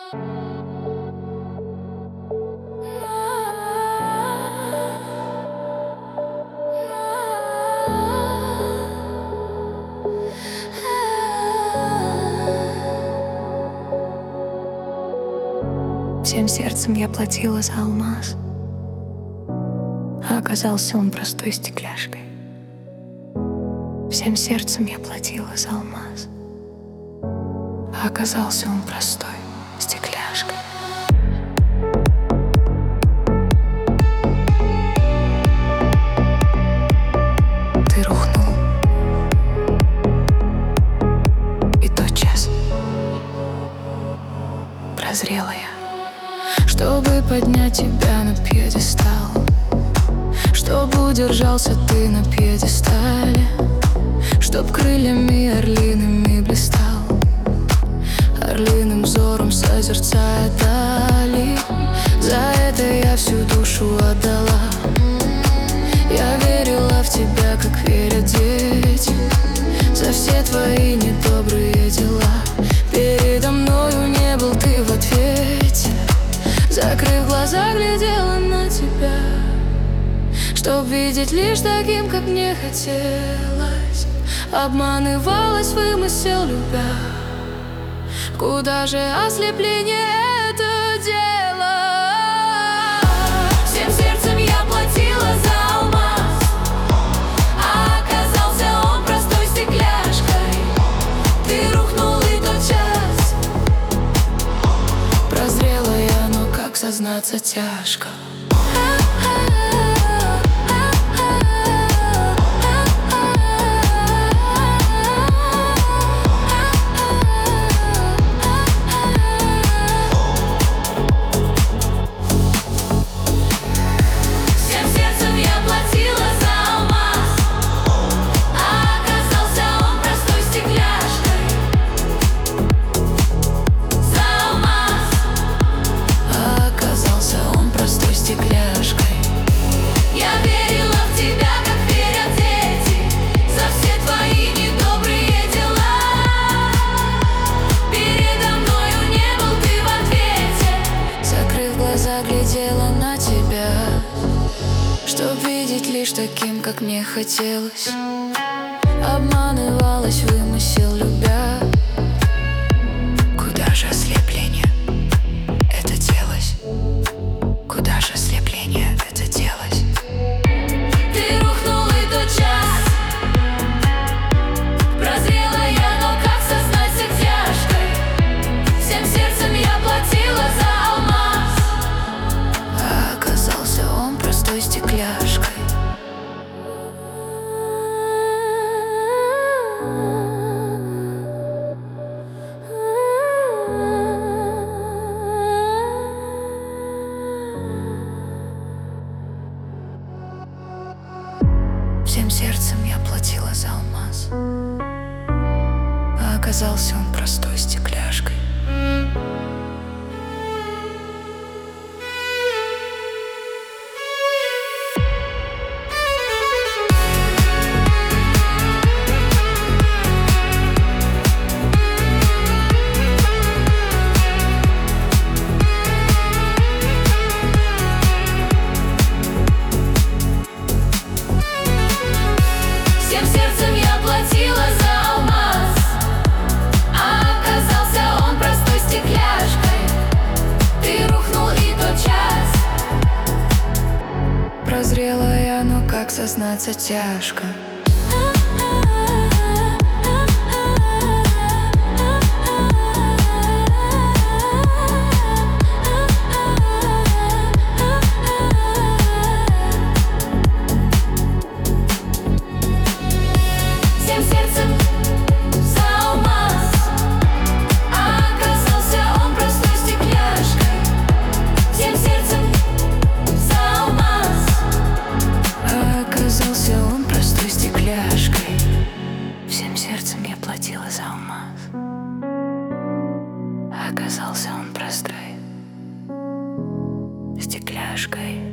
Всем сердцем я платила за алмаз, а оказался он простой стекляшкой. Всем сердцем я платила за алмаз, а оказался он простой стекляшкой. Ты рухнул, и тотчас прозрела я, чтобы поднять тебя на пьедестал, чтобы удержался ты на пьедестале, чтоб крыльями орлиными блистал, орлиным взором созерцая дали. За это я всю душу отдала. Я верила в тебя, как верят дети, за все твои недобрые дела. Передо мною не был ты в ответе. Закрыв глаза, глядела на тебя, чтоб видеть лишь таким, как мне хотелось. Обманывалась, вымысел любя. Куда же ослепление это дело? Всем сердцем я платила за алмаз, а оказался он простой стекляшкой. Ты рухнул, и тотчас прозрела я, но как сознаться тяжко. Глядела на тебя, чтоб видеть лишь таким, как мне хотелось. Обманывалась, вымысел любя. Куда же ослепление это делось? Куда же ослепление это делось? Ты рухнул, и тотчас прозрела я, но как сознаться тяжкой. Всем сердцем я платила за простой стекляшкой. Всем сердцем я платила за алмаз, а оказался он простой стекляшкой. Прозрела я, но как сознаться тяжко. Всем сердцем за алмаз, а оказался он простой стекляшкой. Всем сердцем за алмаз, а оказался он простой стекляшкой. Всем сердцем я платила за алмаз, а оказался он простой стекляшкой.